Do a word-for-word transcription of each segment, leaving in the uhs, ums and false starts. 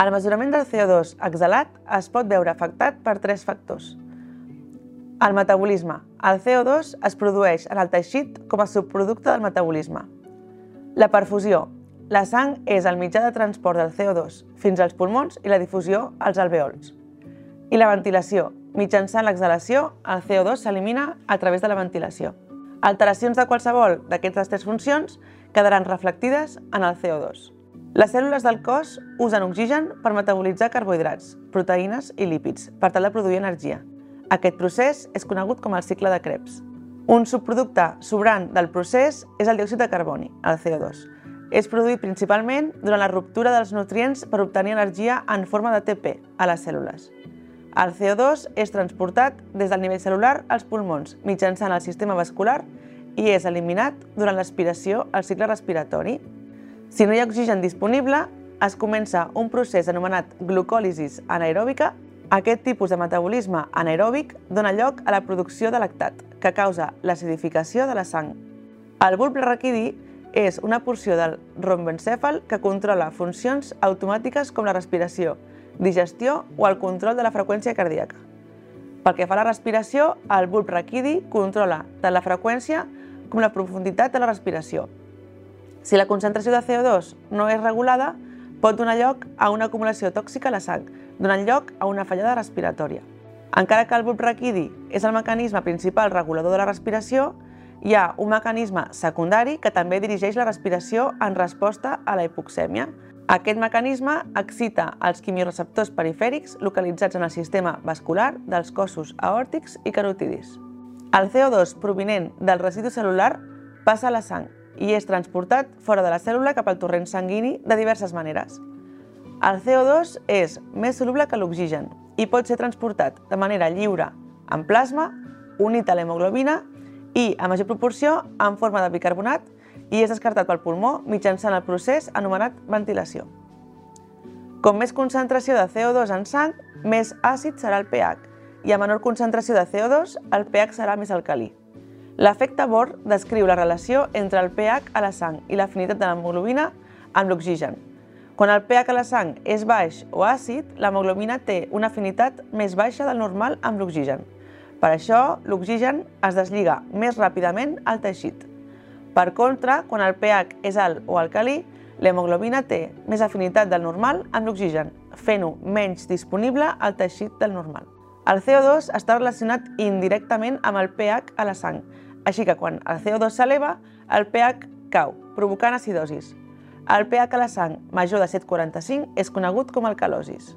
El mesurament del C O dos exhalat es pot veure afectat per tres factors. El metabolisme. El C O dos es produeix en el teixit com a subproducte del metabolisme. La perfusió. La sang és el mitjà de transport del C O dos fins als pulmons i la difusió als alvèols. I la ventilació. Mitjançant l'exhalació, el C O dos s'elimina a través de la ventilació. Alteracions de qualsevol d'aquestes tres funcions quedaran reflectides en el C O dos. Les cèl·lules del cos usen oxigen per metabolitzar carbohidrats, proteïnes i lípids per tal de produir energia. Aquest procés és conegut com el cicle de Krebs. Un subproducte sobrant del procés és el diòxid de carboni, el C O dos. És produït principalment durant la ruptura dels nutrients per obtenir energia en forma de A T P a les cèl·lules. El C O dos és transportat des del nivell cel·lular als pulmons mitjançant el sistema vascular i és eliminat durant l'aspiració al cicle respiratori. Si no hi ha oxigen disponible, es comença un procés anomenat glucòlisi anaeròbica. Aquest tipus de metabolisme anaeròbic dona lloc a la producció de lactat, que causa l'acidificació de la sang. El bulb raquidi és una porció del romboencèfal que controla funcions automàtiques com la respiració, digestió o el control de la freqüència cardíaca. Pel que fa a la respiració, el bulb raquidi controla tant la freqüència com la profunditat de la respiració. Si la concentració de C O dos no és regulada, pot donar lloc a una acumulació tòxica a la sang, donant lloc a una fallada respiratòria. Encara que el bulb raquidi és el mecanisme principal regulador de la respiració, hi ha un mecanisme secundari que també dirigeix la respiració en resposta a la hipoxèmia. Aquest mecanisme excita els quimioreceptors perifèrics localitzats en el sistema vascular dels cossos aòrtics i carotidis. El C O dos provinent del residu cel·lular passa a la sang i és transportat fora de la cèl·lula cap al torrent sanguini de diverses maneres. El C O dos és més soluble que l'oxigen i pot ser transportat de manera lliure en plasma, unit a l'hemoglobina i, a major proporció, en forma de bicarbonat i és descartat pel pulmó mitjançant el procés anomenat ventilació. Com més concentració de C O dos en sang, més àcid serà el pH i a menor concentració de C O dos, el pH serà més alcalí. L'efecte Bohr descriu la relació entre el pH a la sang i l'afinitat de l'hemoglobina amb l'oxigen. Quan el pH a la sang és baix o àcid, l'hemoglobina té una afinitat més baixa del normal amb l'oxigen. Per això, l'oxigen es deslliga més ràpidament al teixit. Per contra, quan el pH és alt o alcalí, l'hemoglobina té més afinitat del normal amb l'oxigen, fent-ho menys disponible al teixit del normal. El C O dos està relacionat indirectament amb el pH a la sang, així que quan el C O dos s'eleva, el pH cau, provocant acidosis. El pH a la sang major de set coma quaranta-cinc és conegut com alcalosis.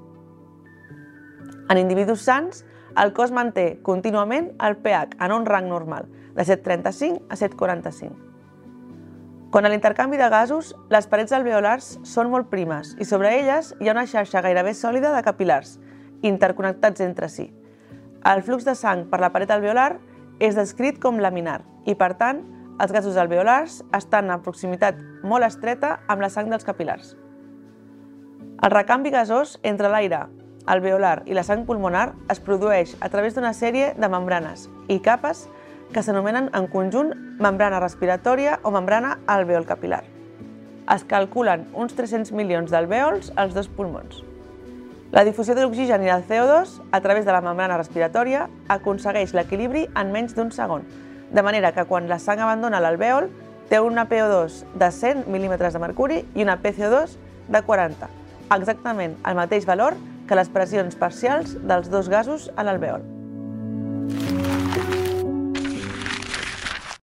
En individus sans, el cos manté contínuament el pH en un rang normal, de set coma trenta-cinc a set coma quaranta-cinc. Quan a l'intercanvi de gasos, les parets alveolars són molt primes i sobre elles hi ha una xarxa gairebé sòlida de capil·lars, interconnectats entre si. El flux de sang per la paret alveolar és descrit com laminar i, per tant, els gasos alveolars estan en proximitat molt estreta amb la sang dels capil·lars. El recanvi gasós entre l'aire alveolar i la sang pulmonar es produeix a través d'una sèrie de membranes i capes que s'anomenen en conjunt membrana respiratòria o membrana alveol-capil·lar. Es calculen uns tres-cents milions d'alvèols als dos pulmons. La difusió de l'oxigen i del C O dos a través de la membrana respiratòria aconsegueix l'equilibri en menys d'un segon, de manera que quan la sang abandona l'alvèol té una P O dos de cent mil·límetres de mercuri i una P C O dos de quaranta, exactament el mateix valor que les pressions parcials dels dos gasos a l'alvèol.